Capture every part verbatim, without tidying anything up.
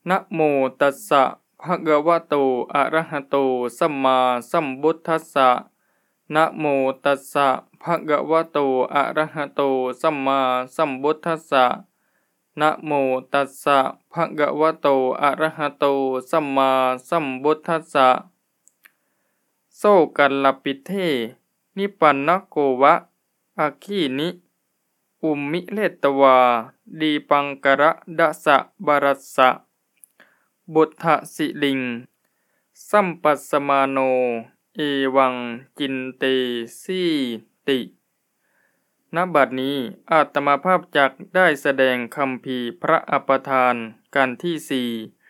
นะโมตัสสะภะคะวะโตอะระหะโตสัมมาสัมพุทธัสสะนะโมตัสสะภะคะวะโตอะระหะโตสัมมาสัมพุทธัสสะนะโมตัสสะภะคะวะโตอะระหะโตสัมมาสัมพุทธัสสะโสกัลลปิเทนิปันนโกวะอาคีนิอุมมิเลตวาดีปังกระดะสะบรัสสะบุทธสิลิงสัมปัสสมาโนเอวังจินเตสีติณบัดนี้อาตมาภาพจักได้แสดงคัมภีร์พระอภทานกันที่สี่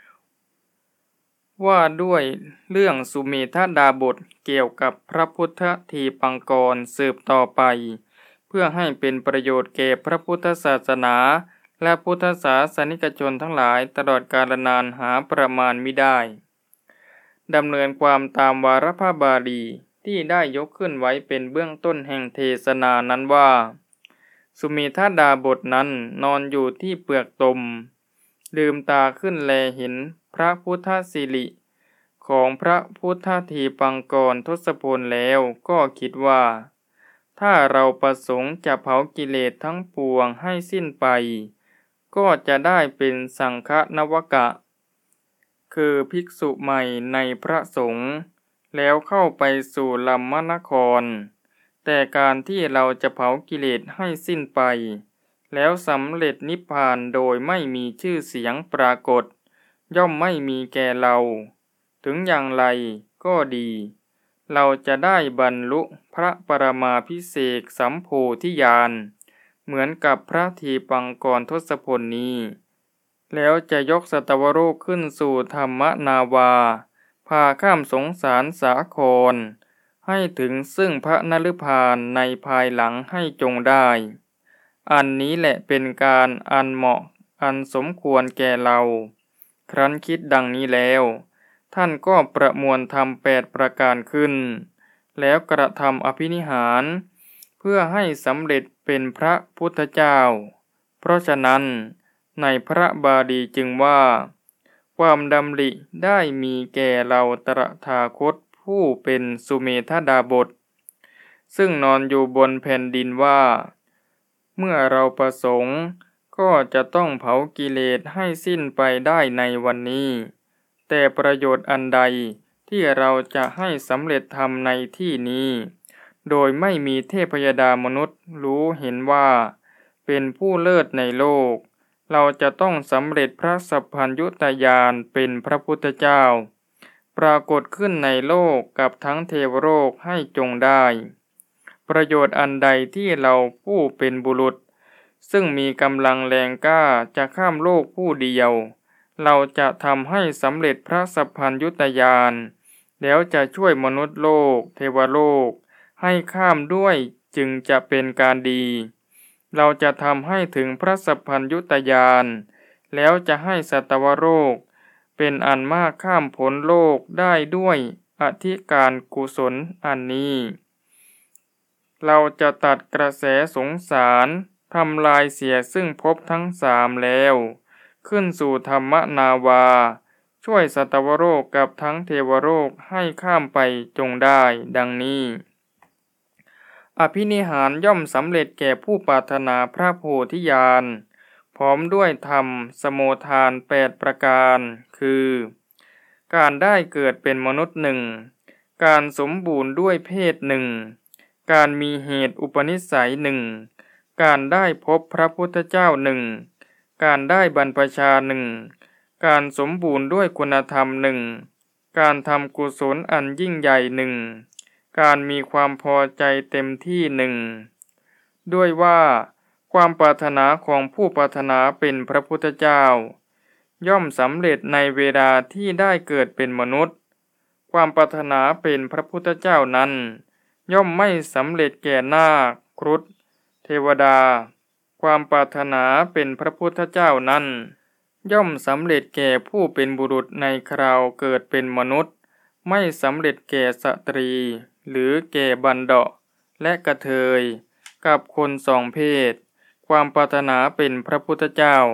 ว่าด้วยเรื่องสุเมธดาบทเกี่ยวกับพระพุทธทีปังกรสืบต่อไปเพื่อให้เป็นประโยชน์แก่พระพุทธศาสนาและพุทธศาสนิกชนทั้งหลายตลอดกาลนานหาประมาณมิได้ดำเนินความตามวาระพระบาลีที่ได้ยกขึ้นไว้เป็นเบื้องต้นแห่งเทศนานั้นว่าสุเมธดาบทนั้นนอนอยู่ที่เปลือกตมลืมตาขึ้นแลเห็นพระพุทธสิริของพระพุทธทีปังกรทศพลแล้วก็คิดว่าถ้าเราประสงค์จะเผากิเลสทั้งปวงให้สิ้นไปก็จะได้เป็นสังฆนวกะคือภิกษุใหม่ในพระสงฆ์แล้วเข้าไปสู่ลัมมนครแต่การที่เราจะเผากิเลสให้สิ้นไปแล้วสำเร็จนิพพานโดยไม่มีชื่อเสียงปรากฏย่อมไม่มีแก่เราถึงอย่างไรก็ดีเราจะได้บรรลุพระปรมาภิเษกสัมโพธิญาณเหมือนกับพระทีปังกรทศพลนี้แล้วจะยกสัตวโรกขึ้นสู่ธรรมนาวาพาข้ามสงสารสาครให้ถึงซึ่งพระนฤพาลในภายหลังให้จงได้อันนี้แหละเป็นการอันเหมาะอันสมควรแก่เราครั้นคิดดังนี้แล้วท่านก็ประมวลธรรมแปดประการขึ้นแล้วกระทำอภินิหารเพื่อให้สำเร็จเป็นพระพุทธเจ้าเพราะฉะนั้นในพระบาลีจึงว่าความดำริได้มีแก่เราตถาคตผู้เป็นสุเมธดาบทซึ่งนอนอยู่บนแผ่นดินว่าเมื่อเราประสงค์ก็จะต้องเผากิเลสให้สิ้นไปได้ในวันนี้แต่ประโยชน์อันใดที่เราจะให้สำเร็จธรรมในที่นี้โดยไม่มีเทพยดามนุษย์รู้เห็นว่าเป็นผู้เลิศในโลกเราจะต้องสำเร็จพระสัพพัญญุตญาณเป็นพระพุทธเจ้าปรากฏขึ้นในโลกกับทั้งเทวโลกให้จงได้ประโยชน์อันใดที่เราผู้เป็นบุรุษซึ่งมีกำลังแรงกล้าจะข้ามโลกผู้เดียวเราจะทำให้สำเร็จพระสัพพัญญุตญาณแล้วจะช่วยมนุษย์โลกเทวโลกให้ข้ามด้วยจึงจะเป็นการดีเราจะทำให้ถึงพระสัพพัญญุตญาณแล้วจะให้สัตวโลกเป็นอันมากข้ามพ้นโลกได้ด้วยอธิการกุศลอันนี้เราจะตัดกระแสสงสารทำลายเสียซึ่งภพทั้งสามแล้วขึ้นสู่ธรรมนาวาช่วยสัตวโลกกับทั้งเทวโลกให้ข้ามไปจงได้ดังนี้อภินิหารย่อมสำเร็จแก่ผู้ปรารถนาพระโพธิญาณพร้อมด้วยธรรมสโมทานแปดประการคือการได้เกิดเป็นมนุษย์หนึ่งการสมบูรณ์ด้วยเพศหนึ่งการมีเหตุอุปนิสัยหนึ่งการได้พบพระพุทธเจ้าหนึ่งการได้บรรพชาหนึ่งการสมบูรณ์ด้วยคุณธรรมหนึ่งการทำกุศลอันยิ่งใหญ่หนึ่งการมีความพอใจเต็มที่หนึ่งด้วยว่าความปรารถนาของผู้ปรารถนาเป็นพระพุทธเจ้าย่อมสำเร็จในเวลาที่ได้เกิดเป็นมนุษย์ความปรารถนาเป็นพระพุทธเจ้านั้นย่อมไม่สำเร็จแก่นาคครุฑเทวดาความปรารถนาเป็นพระพุทธเจ้านั้นย่อมสำเร็จแก่ผู้เป็นบุรุษในคราวเกิดเป็นมนุษย์ไม่สำเร็จแก่สตรีหรือแก่บัณฑะและกระเทยกับคนสองเพศความปรารถนาเป็นพระพุทธเจ้า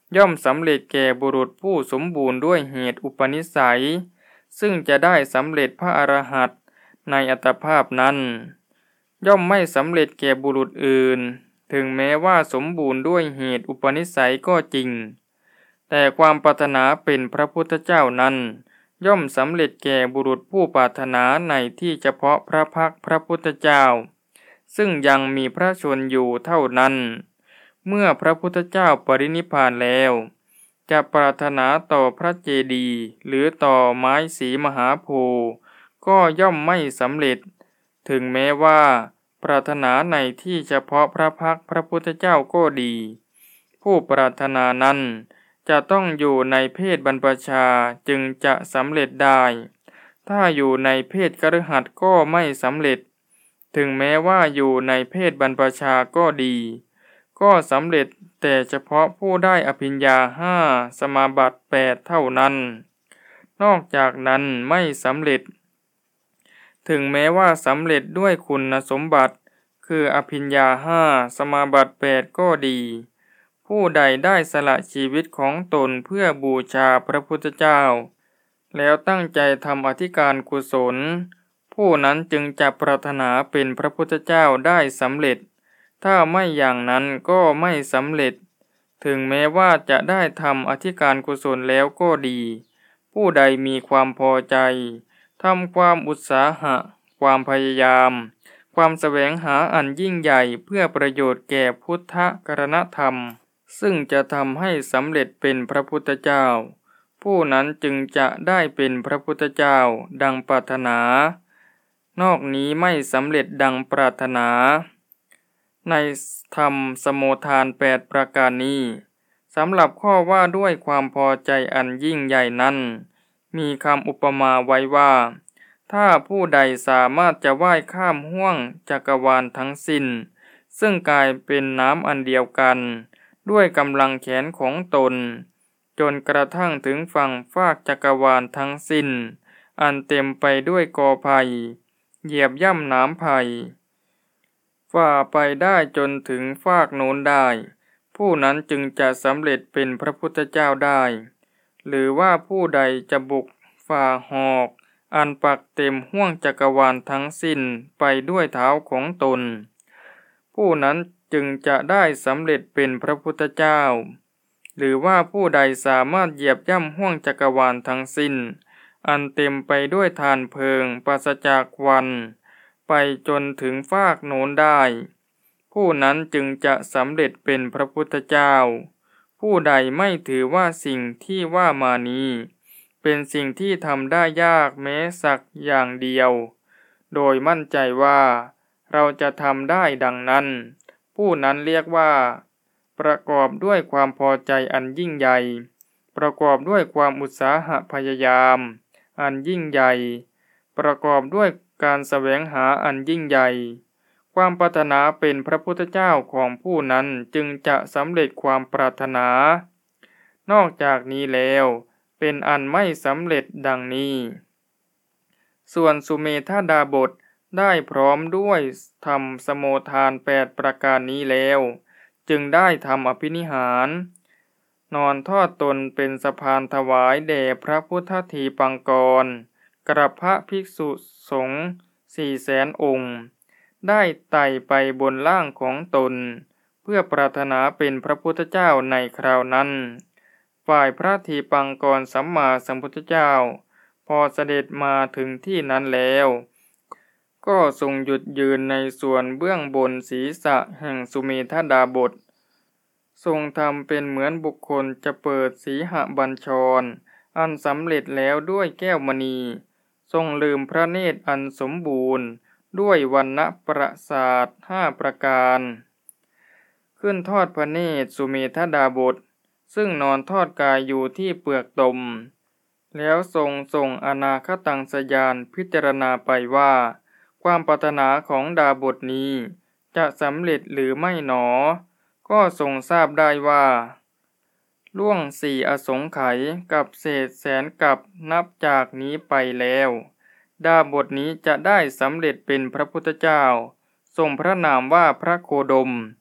ย่อมสำเร็จแก่บุรุษผู้สมบูรณ์ด้วยเหตุอุปนิสัยซึ่งจะได้สำเร็จพระอรหันต์ในอัตภาพนั้นย่อมไม่สำเร็จแก่บุรุษอื่นถึงแม้ว่าสมบูรณ์ด้วยเหตุอุปนิสัยก็จริงแต่ความปรารถนาเป็นพระพุทธเจ้านั้นย่อมสำเร็จแก่บุรุษผู้ปรารถนาในที่เฉพาะพระพักตร์พระพุทธเจ้าซึ่งยังมีพระชนอยู่เท่านั้นเมื่อพระพุทธเจ้าปรินิพพานแล้วจะปรารถนาต่อพระเจดีย์หรือต่อไม้สีมหาโพธิ์ก็ย่อมไม่สำเร็จถึงแม้ว่าปรารถนาในที่เฉพาะพระพักตร์พระพุทธเจ้าก็ดีผู้ปรารถนานั้นจะต้องอยู่ในเพศบรรพชาจึงจะสำเร็จได้ถ้าอยู่ในเพศคฤหัสถ์ก็ไม่สำเร็จถึงแม้ว่าอยู่ในเพศบรรพชาก็ดีก็สำเร็จแต่เฉพาะผู้ได้อภิญญาห้าสมาบัติแปดเท่านั้นนอกจากนั้นไม่สำเร็จถึงแม้ว่าสำเร็จด้วยคุณสมบัติคืออภิญญาห้าสมาบัติแปดก็ดีผู้ใดได้สละชีวิตของตนเพื่อบูชาพระพุทธเจ้าแล้วตั้งใจทำอธิการกุศลผู้นั้นจึงจะปรารถนาเป็นพระพุทธเจ้าได้สำเร็จถ้าไม่อย่างนั้นก็ไม่สำเร็จถึงแม้ว่าจะได้ทำอธิการกุศลแล้วก็ดีผู้ใดมีความพอใจทำความอุตสาหะความพยายามความแสวงหาอันยิ่งใหญ่เพื่อประโยชน์แก่พุทธกรณธรรมซึ่งจะทำให้สำเร็จเป็นพระพุทธเจ้าผู้นั้นจึงจะได้เป็นพระพุทธเจ้าดังปรารถนานอกนี้ไม่สำเร็จดังปรารถนาในธรรมสโมทานแปดประการนี้สำหรับข้อว่าด้วยความพอใจอันยิ่งใหญ่นั้นมีคำอุปมาไว้ว่าถ้าผู้ใดสามารถจะว่ายข้ามห้วงจักรวาลทั้งสิ้นซึ่งกลายเป็นน้ำอันเดียวกันด้วยกำลังแขนของตนจนกระทั่งถึงฝั่งฟากจักรวาลทั้งสิ้นอันเต็มไปด้วยกอไผ่เหยียบย่ำน้ำไผ่ฝ่าไปได้จนถึงฟากโน้นได้ผู้นั้นจึงจะสำเร็จเป็นพระพุทธเจ้าได้หรือว่าผู้ใดจะบุกฝ่าหอกอันปักเต็มห้วงจักรวาลทั้งสิ้นไปด้วยเท้าของตนผู้นั้นจึงจะได้สำเร็จเป็นพระพุทธเจ้าหรือว่าผู้ใดสามารถเหยียบย่ำห้วงจักรวาลทั้งสิ้นอันเต็มไปด้วยฐานเพลิงปราศจากควันไปจนถึงฟากโน้นได้ผู้นั้นจึงจะสำเร็จเป็นพระพุทธเจ้าผู้ใดไม่ถือว่าสิ่งที่ว่ามานี้เป็นสิ่งที่ทำได้ยากแม้สักอย่างเดียวโดยมั่นใจว่าเราจะทำได้ดังนั้นผู้นั้นเรียกว่าประกอบด้วยความพอใจอันยิ่งใหญ่ประกอบด้วยความอุตสาหะพยายามอันยิ่งใหญ่ประกอบด้วยการแสวงหาอันยิ่งใหญ่ความปรารถนาเป็นพระพุทธเจ้าของผู้นั้นจึงจะสำเร็จความปรารถนานอกจากนี้แล้วเป็นอันไม่สำเร็จดังนี้ส่วนสุเมธาดาบทได้พร้อมด้วยทำสโมทานแปดประการนี้แล้วจึงได้ทำอภินิหารนอนทอดตนเป็นสะพานถวายแด่พระพุทธทีปังกรกับพระภิกษุสงฆ์สี่แสนองค์ได้ไต่ไปบนล่างของตนเพื่อปรารถนาเป็นพระพุทธเจ้าในคราวนั้นฝ่ายพระทีปังกรสัมมาสัมพุทธเจ้าพอเสด็จมาถึงที่นั้นแล้วก็ทรงหยุดยืนในส่วนเบื้องบนศีรษะแห่งสุเมธาดาบททรงทำเป็นเหมือนบุคคลจะเปิดสีหบัญชรอันสำเร็จแล้วด้วยแก้วมณีทรงลืมพระเนตรอันสมบูรณ์ด้วยวรรณประสาทห้าประการขึ้นทอดพระเนตรสุเมธาดาบทซึ่งนอนทอดกายอยู่ที่เปลือกตมแล้วทรงส่งอนาคตังสยานพิจารณาไปว่าความปรารถนาของดาบทนี้จะสำเร็จหรือไม่หนอก็ทรงทราบได้ว่าล่วงสี่อสงไขยกับเศษแสนกับนับจากนี้ไปแล้วดาบทนี้จะได้สำเร็จเป็นพระพุทธเจ้าทรงพระนามว่าพระโคดม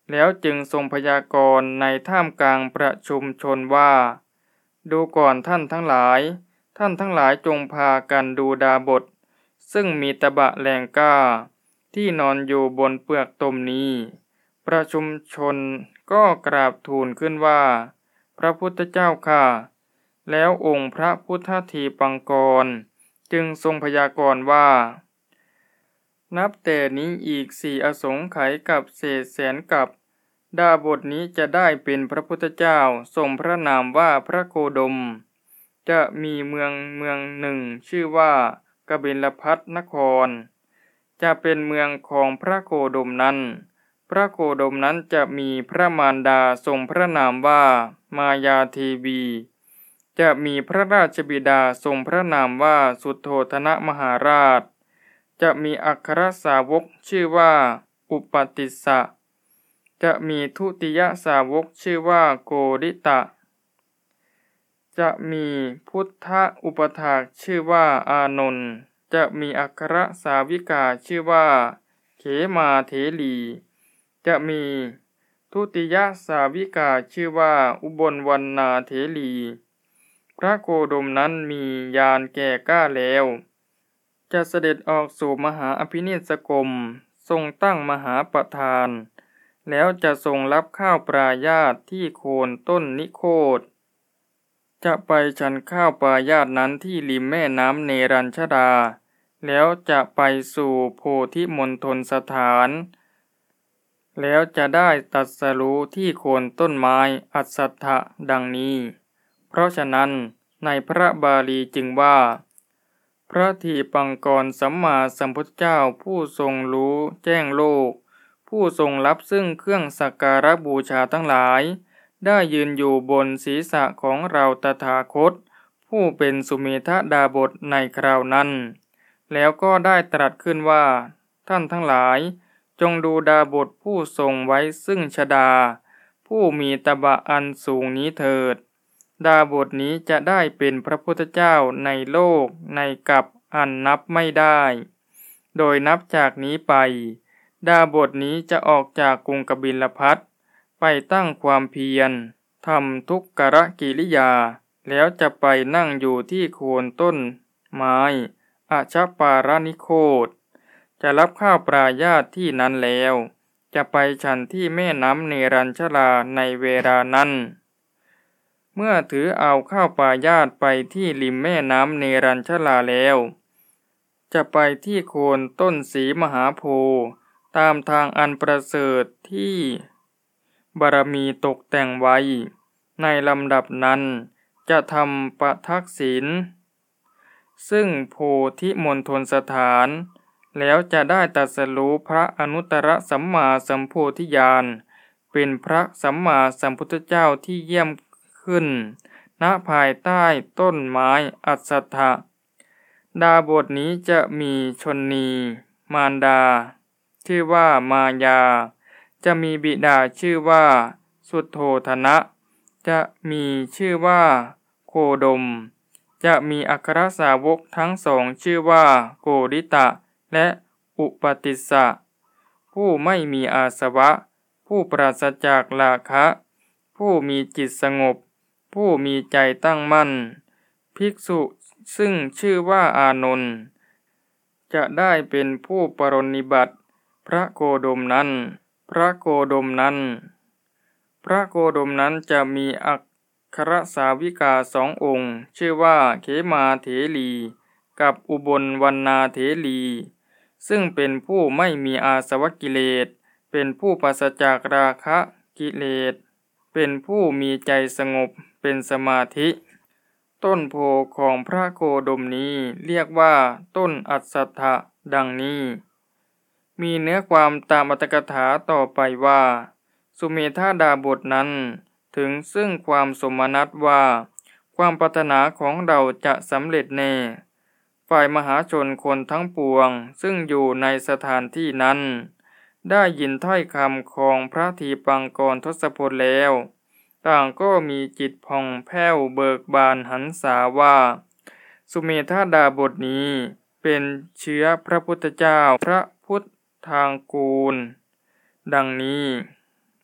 แล้วจึงทรงพยากรณ์ในท่ามกลางประชุมชนว่าดูก่อนท่านทั้งหลายท่านทั้งหลายจงพากันดูดาบทซึ่งมีตะบะแรงกล้าที่นอนอยู่บนเปลือกตมนี้ประชุมชนก็กราบทูลขึ้นว่าพระพุทธเจ้าข้าแล้วองค์พระพุทธทีปังกรจึงทรงพยากรณ์ว่านับแต่นี้อีกสี่อสงไขยกับเศษแสนกับดาบทนี้จะได้เป็นพระพุทธเจ้าทรงพระนามว่าพระโคดมจะมีเมืองเมืองหนึ่งชื่อว่ากบิลพัสนครจะเป็นเมืองของพระโคดมนั้นพระโคดมนั้นจะมีพระมารดาทรงพระนามว่ามายาเทวีจะมีพระราชบิดาทรงพระนามว่าสุโธธนะมหาราชจะมีอัครสาวกชื่อว่าอุปติสสะจะมีทุติยสาวกชื่อว่าโกริตะจะมีพุทธอุปถากชื่อว่าอานนท์จะมีอัครสาวิกาชื่อว่าเขมาเถลีจะมีทุติยสาวิกาชื่อว่าอุบลวรรณาเถลีพระโคดมนั้นมีญาณแก่กล้าแล้วจะเสด็จออกสู่มหาอภินิสกรมทรงตั้งมหาประธานแล้วจะทรงรับข้าวปลายาตที่โคนต้นนิโคธจะไปฉันข้าวปลายาตนั้นที่ริมแม่น้ำเนรัญชฎาแล้วจะไปสู่โพธิมณฑลสถานแล้วจะได้ตรัสรู้ที่โคนต้นไม้อัสสัทธะดังนี้เพราะฉะนั้นในพระบาลีจึงว่าพระทีปังกรสัมมาสัมพุทธเจ้าผู้ทรงรู้แจ้งโลกผู้ทรงรับซึ่งเครื่องสักการะบูชาทั้งหลายได้ยืนอยู่บนศีรษะของเราตถาคตผู้เป็นสุเมธดาบทในคราวนั้นแล้วก็ได้ตรัสขึ้นว่าท่านทั้งหลายจงดูดาบทผู้ทรงไว้ซึ่งชฎาผู้มีตบะอันสูงนี้เถิดดาบทนี้จะได้เป็นพระพุทธเจ้าในโลกในกัปอันนับไม่ได้โดยนับจากนี้ไปดาบทนี้จะออกจากกรุงกบิลพัสไปตั้งความเพียรทำทุกขกิริยาแล้วจะไปนั่งอยู่ที่โคนต้นไม้อชปารนิโคธจะรับข้าวปลายาตที่นั้นแล้วจะไปฉันที่แม่น้ำเนรัญชฎาในเวลานั้นเมื่อถือเอาข้าวปลายาตไปที่ริมแม่น้ำเนรัญชฎาแล้วจะไปที่โคนต้นสีมหาโพธิ์ตามทางอันประเสริฐที่บารมีตกแต่งไว้ในลำดับนั้นจะทำประทักษิณซึ่งโพธิมณฑลสถานแล้วจะได้ตรัสรู้พระอนุตตรสัมมาสัมโพธิญาณเป็นพระสัมมาสัมพุทธเจ้าที่เยี่ยมขึ้นณภายใต้ต้นไม้อัสสัทธะดาบทนี้จะมีชนนีมารดาชื่อว่ามายาจะมีบิดาชื่อว่าสุโธธนะจะมีชื่อว่าโคดมจะมีอัครสาวกทั้งสองชื่อว่าโกริตะและอุปติสสะผู้ไม่มีอาสวะผู้ปราศจากราคะผู้มีจิตสงบผู้มีใจตั้งมั่นภิกษุซึ่งชื่อว่าอานนท์จะได้เป็นผู้ปรนนิบัติพระโคดมนั้นพระโคดมนั้นพระโคดมนั้นจะมีอัครสาวิกาสององค์ชื่อว่าเขมาเถลีกับอุบลวรรณาเถลีซึ่งเป็นผู้ไม่มีอาสวะกิเลสเป็นผู้ปราศจากราคะกิเลสเป็นผู้มีใจสงบเป็นสมาธิต้นโพของพระโคดมนี้เรียกว่าต้นอัสสัทธะดังนี้มีเนื้อความตามอัตถกถาต่อไปว่าสุเมธาดาบทนั้นถึงซึ่งความสมนัตว่าความปรารถนาของเราจะสำเร็จแน่ฝ่ายมหาชนคนทั้งปวงซึ่งอยู่ในสถานที่นั้นได้ยินถ้อยคำของพระทีปังกรทศพลแล้วต่างก็มีจิตผ่องแผ้วเบิกบานหันษาว่าสุเมธาดาบทนี้เป็นเชื้อพระพุทธเจ้าพระพุทธทางกูลดังนี้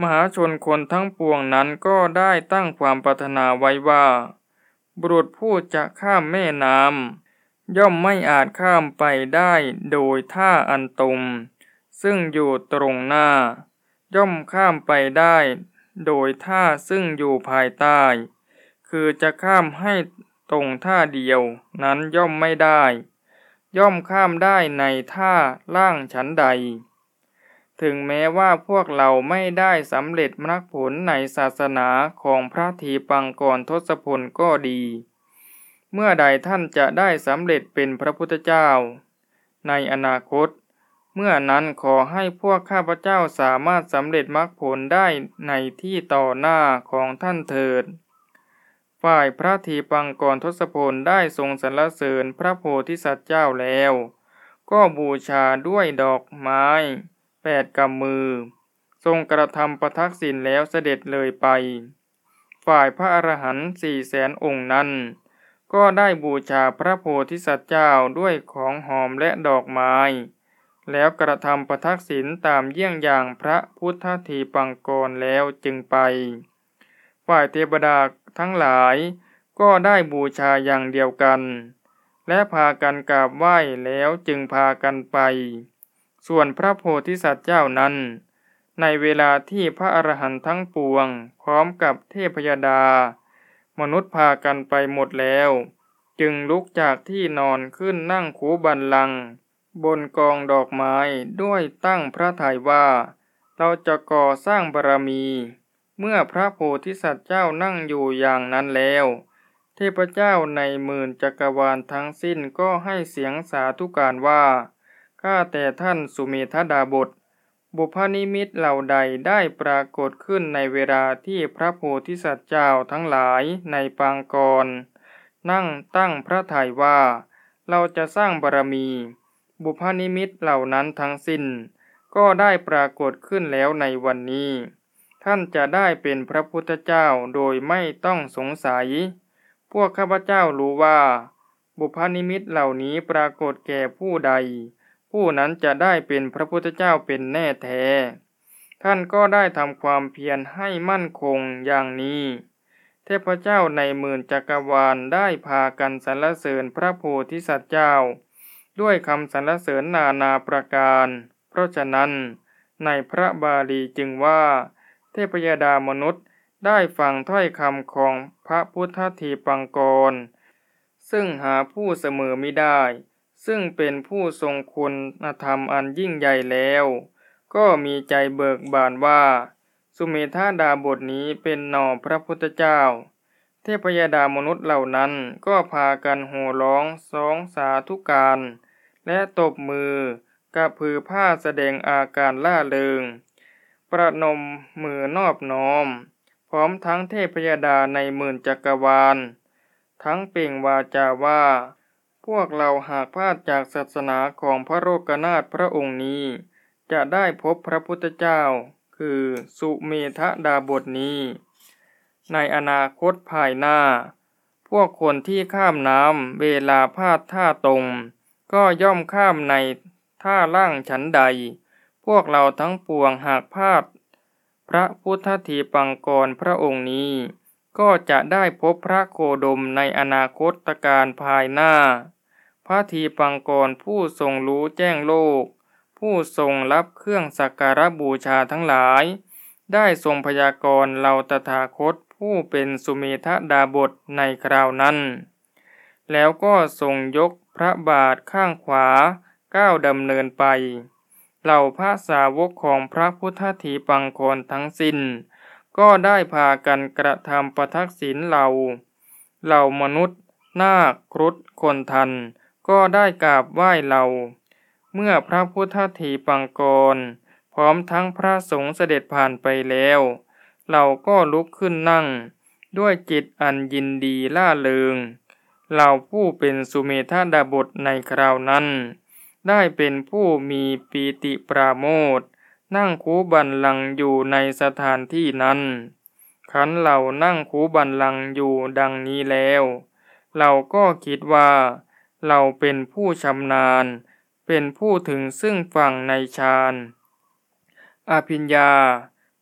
มหาชนคนทั้งปวงนั้นก็ได้ตั้งความปรารถนาไว้ว่าบุรุษผู้จะข้ามแม่น้ำย่อมไม่อาจข้ามไปได้โดยท่าอันตรงซึ่งอยู่ตรงหน้าย่อมข้ามไปได้โดยท่าซึ่งอยู่ภายใต้คือจะข้ามให้ตรงท่าเดียวนั้นย่อมไม่ได้ย่อมข้ามได้ในท่าล่างฉันใดถึงแม้ว่าพวกเราไม่ได้สำเร็จมรรคผลในศาสนาของพระทีปังกรทศพลก็ดีเมื่อใดท่านจะได้สำเร็จเป็นพระพุทธเจ้าในอนาคตเมื่อนั้นขอให้พวกข้าพเจ้าสามารถสำเร็จมรรคผลได้ในที่ต่อหน้าของท่านเถิดฝ่ายพระทีปังกรทศพลได้ทรงสรรเสริญพระโพธิสัตว์เจ้าแล้วก็บูชาด้วยดอกไม้แปดกำมือทรงกระทำประทักษิณแล้วเสด็จเลยไปฝ่ายพระอรหันต์สี่แสนองค์นั้นก็ได้บูชาพระโพธิสัตว์เจ้าด้วยของหอมและดอกไม้แล้วกระทำประทักษิณตามเยี่ยงอย่างพระพุทธทีปังกรแล้วจึงไปฝ่ายเทวดาทั้งหลายก็ได้บูชาอย่างเดียวกันและพากันกราบไหว้แล้วจึงพากันไปส่วนพระโพธิสัตว์เจ้านั้นในเวลาที่พระอรหันต์ทั้งปวงพร้อมกับเทพยดามนุษย์พากันไปหมดแล้วจึงลุกจากที่นอนขึ้นนั่งคูบัลลังก์บนกองดอกไม้ด้วยตั้งพระทัยว่าเราจะก่อสร้างบารมีเมื่อพระโพธิสัตว์เจ้านั่งอยู่อย่างนั้นแล้วเทพเจ้าในหมื่นจักรวาลทั้งสิ้นก็ให้เสียงสาธุการว่าข้าแต่ท่านสุเมธดาบสบุพนิมิตเหล่าใดได้ปรากฏขึ้นในเวลาที่พระโพธิสัตว์เจ้าทั้งหลายในปางกรนั่งตั้งพระทัยว่าเราจะสร้างบารมีบุพนิมิตเหล่านั้นทั้งสิ้นก็ได้ปรากฏขึ้นแล้วในวันนี้ท่านจะได้เป็นพระพุทธเจ้าโดยไม่ต้องสงสัยพวกข้าพเจ้ารู้ว่าบุพนิมิตเหล่านี้ปรากฏแก่ผู้ใดผู้นั้นจะได้เป็นพระพุทธเจ้าเป็นแน่แท้ท่านก็ได้ทำความเพียรให้มั่นคงอย่างนี้เทพเจ้าในหมื่นจักรวาลได้พากันสรรเสริญพระโพธิสัตว์เจ้าด้วยคำสรรเสริญนานาประการเพราะฉะนั้นในพระบาลีจึงว่าเทพยดามนุษย์ได้ฟังถ้อยคำของพระพุทธทีปังกรซึ่งหาผู้เสมอมิได้ซึ่งเป็นผู้ทรงคุณธรรมอันยิ่งใหญ่แล้วก็มีใจเบิกบานว่าสุเมธาดาบทนี้เป็นหน่อพระพุทธเจ้าเทพยดามนุษย์เหล่านั้นก็พากันโห่ร้องสองสาธุการและตบมือกระพือผ้าแสดงอาการล่าเริงประนมมือนอบน้อมพร้อมทั้งเทพยดาในหมื่นจักรวาลทั้งเปล่งวาจาว่าพวกเราหากพลาดจากศาสนาของพระโลกนาถพระองค์นี้จะได้พบพระพุทธเจ้าคือสุเมธดาบทนี้ในอนาคตภายหน้าพวกคนที่ข้ามน้ำเวลาพลาดท่าตรงก็ย่อมข้ามในท่าล่างฉันใดพวกเราทั้งปวงหากพลาดพระพุทธทีปังกรพระองค์นี้ก็จะได้พบพระโคดมในอนาคตการภายหน้าพระทีปังกรผู้ทรงรู้แจ้งโลกผู้ทรงรับเครื่องสักการะบูชาทั้งหลายได้ทรงพยากรณ์เราตถาคตผู้เป็นสุเมธดาบทในคราวนั้นแล้วก็ทรงยกพระบาทข้างขวาก้าวดำเนินไปเหล่าพระสาวกของพระพุทธทีปังกรทั้งสิ้นก็ได้พากันกระทำประทักษิณเหล่าเหล่ามนุษย์นาคครุฑคนทันก็ได้กราบไหว้เหล่าเมื่อพระพุทธทีปังกรพร้อมทั้งพระสงฆ์เสด็จผ่านไปแล้วเราก็ลุกขึ้นนั่งด้วยจิตอันยินดีล่าเริงเราผู้เป็นสุเมธดาบทในคราวนั้นได้เป็นผู้มีปีติปราโมทย์นั่งคูบัลลังก์อยู่ในสถานที่นั้นขันเรานั่งคูบัลลังก์อยู่ดังนี้แล้วเราก็คิดว่าเราเป็นผู้ชำนาญเป็นผู้ถึงซึ่งฝั่งในฌานอภิญญา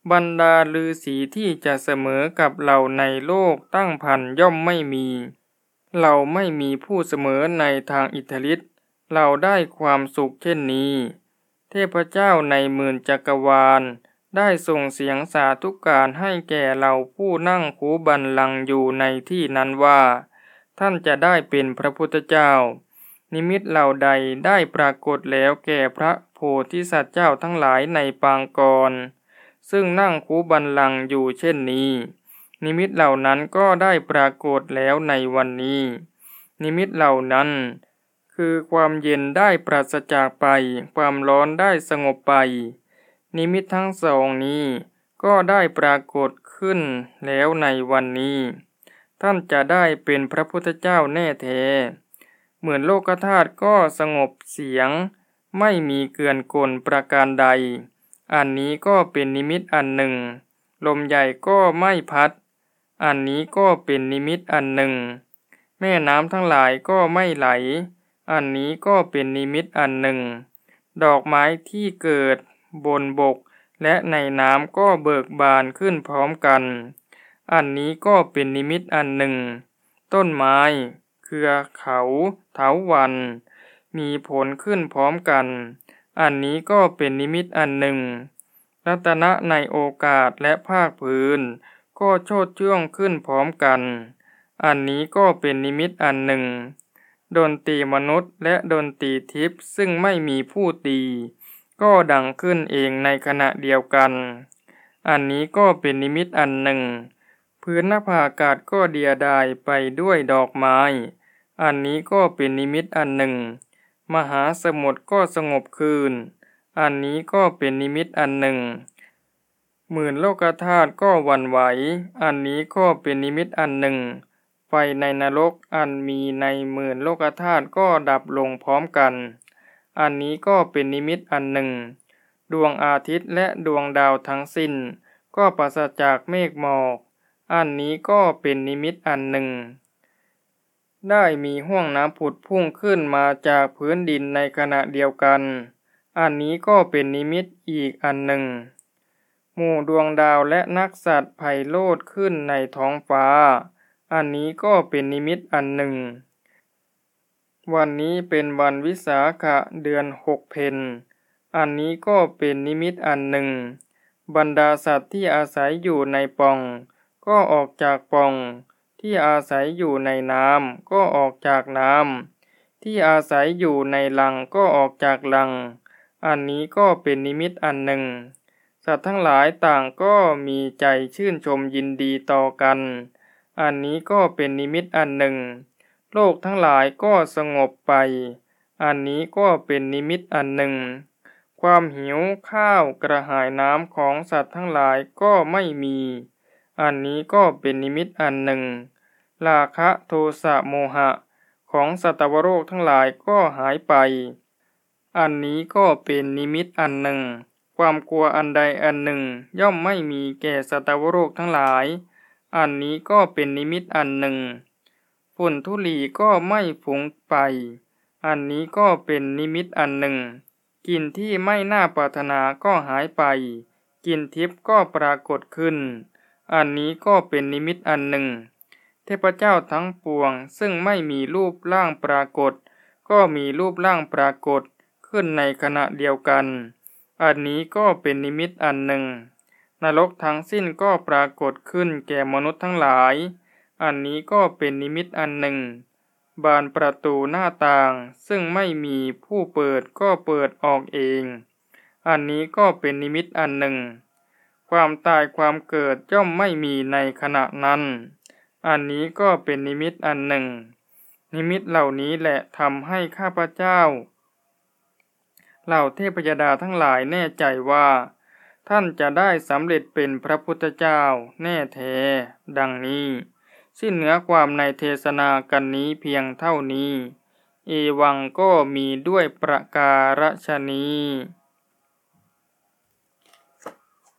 บรรดาฤาษีที่จะเสมอกับเราในโลกตั้งพันย่อมไม่มี เราไม่มีผู้เสมอในทางอิทธิฤทธิ์เราได้ความสุขเช่นนี้เทพเจ้าในหมื่นจักรวาลได้ส่งเสียงสาธุการให้แก่เราผู้นั่งคูบัลลังก์อยู่ในที่นั้นว่าท่านจะได้เป็นพระพุทธเจ้านิมิตเหล่าใดได้ปรากฏแล้วแก่พระโพธิสัตว์เจ้าทั้งหลายในปางกรซึ่งนั่งคูบัลลังก์อยู่เช่นนี้นิมิตเหล่านั้นก็ได้ปรากฏแล้วในวันนี้นิมิตเหล่านั้นคือความเย็นได้ปราศจากไปความร้อนได้สงบไปนิมิตทั้งสองนี้ก็ได้ปรากฏขึ้นแล้วในวันนี้ท่านจะได้เป็นพระพุทธเจ้าแน่แท้เหมือนโลกธาตุก็สงบเสียงไม่มีเกื่อนกลประการใดอันนี้ก็เป็นนิมิตอันหนึ่งลมใหญ่ก็ไม่พัดอันนี้ก็เป็นนิมิตอันหนึ่งแม่น้ำทั้งหลายก็ไม่ไหลอันนี้ก็เป็นนิมิตอันหนึ่งดอกไม้ที่เกิดบนบกและในน้ำก็เบิกบานขึ้นพร้อมกันอันนี้ก็เป็นนิมิตอันหนึ่งต้นไม้เครือเขาเถาวัลย์มีผลขึ้นพร้อมกันอันนี้ก็เป็นนิมิตอันหนึ่งรัตนะในโอกาสและภาคพื้นก็โชติช่วงขึ้นพร้อมกันอันนี้ก็เป็นนิมิตอันหนึ่งดนตรีมนุษย์และดนตรีทิพย์ซึ่งไม่มีผู้ตีก็ดังขึ้นเองในขณะเดียวกันอันนี้ก็เป็นนิมิตอันหนึ่งพื้นนภาอากาศก็เดียดายไปด้วยดอกไม้อันนี้ก็เป็นนิมิตอันหนึ่งมหาสมุทรก็สงบคืนอันนี้ก็เป็นนิมิตอันหนึ่งหมื่นโลกธาตุก็หวั่นไหวอันนี้ก็เป็นนิมิตอันหนึ่งไฟในนรกอันมีในหมื่นโลกธาตุก็ดับลงพร้อมกันอันนี้ก็เป็นนิมิตอันหนึ่งดวงอาทิตย์และดวงดาวทั้งสิ้นก็ปราศจากเมฆหมอกอันนี้ก็เป็นนิมิตอันหนึ่งได้มีห้วงน้ำผุดพุ่งขึ้นมาจากพื้นดินในขณะเดียวกันอันนี้ก็เป็นนิมิตอีกอันหนึ่งหมู่ดวงดาวและนักสัตว์ไพโรจน์ขึ้นในท้องฟ้าอันนี้ก็เป็นนิมิตอันหนึ่งวันนี้เป็นวันวิสาขะเดือนหกเพ็ญอันนี้ก็เป็นนิมิตอันหนึ่งบรรดาสัตว์ที่อาศัยอยู่ในปล่องก็ออกจากปล่องที่อาศัยอยู่ในน้ำก็ออกจากน้ำที่อาศัยอยู่ในลังก็ออกจากลังอันนี้ก็เป็นนิมิตอันหนึ่งสัตว์ทั้งหลายต่างก็มีใจชื่นชมยินดีต่อกันอันนี้ก็เป็นนิมิตอันหนึ่งโลกทั้งหลายก็สงบไปอันนี้ก็เป็นนิมิตอันหนึ่งความหิวข้าวกระหายน้ำของสัตว์ทั้งหลายก็ไม่มีอันนี้ก็เป็นนิมิตอันหนึ่งราคะโทสะโมหะของสัตวโลกทั้งหลายก็หายไปอันนี้ก็เป็นนิมิตอันหนึ่งความกลัวอันใดอันหนึ่งย่อมไม่มีแก่สัตวโลกทั้งหลายอันนี้ก็เป็นนิมิตอันหนึ่งฝุ่นธุลีก็ไม่ฟุ้งไปอันนี้ก็เป็นนิมิตอันหนึ่งกลิ่นที่ไม่น่าปรารถนาก็หายไปกลิ่นทิพย์ก็ปรากฏขึ้นอันนี้ก็เป็นนิมิตอันหนึ่งเทพเจ้าทั้งปวงซึ่งไม่มีรูปร่างปรากฏก็มีรูปร่างปรากฏขึ้นในขณะเดียวกันอันนี้ก็เป็นนิมิตอันหนึ่งนรกทั้งสิ้นก็ปรากฏขึ้นแก่มนุษย์ทั้งหลายอันนี้ก็เป็นนิมิตอันหนึ่งบานประตูหน้าต่างซึ่งไม่มีผู้เปิดก็เปิดออกเองอันนี้ก็เป็นนิมิตอันหนึ่งความตายความเกิดย่อมไม่มีในขณะนั้นอันนี้ก็เป็นนิมิตอันหนึ่งนิมิตเหล่านี้แหละทำให้ข้าพเจ้าเหล่าเทพยดาทั้งหลายแน่ใจว่าท่านจะได้สำเร็จเป็นพระพุทธเจ้าแน่แท้ดังนี้สิ้นเนื้อความในเทศนากันนี้เพียงเท่านี้เอวังก็มีด้วยประการฉนี้